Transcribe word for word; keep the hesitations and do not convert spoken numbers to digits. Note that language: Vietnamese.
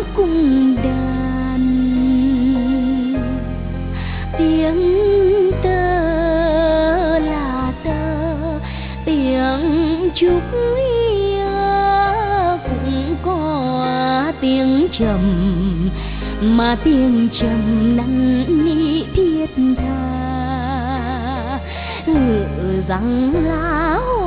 cung đàn. Tiếng tơ là tơ, tiếng trúc cũng có tiếng trầm, mà tiếng trầm năn nỉ thiết tha. Ngự rằng lá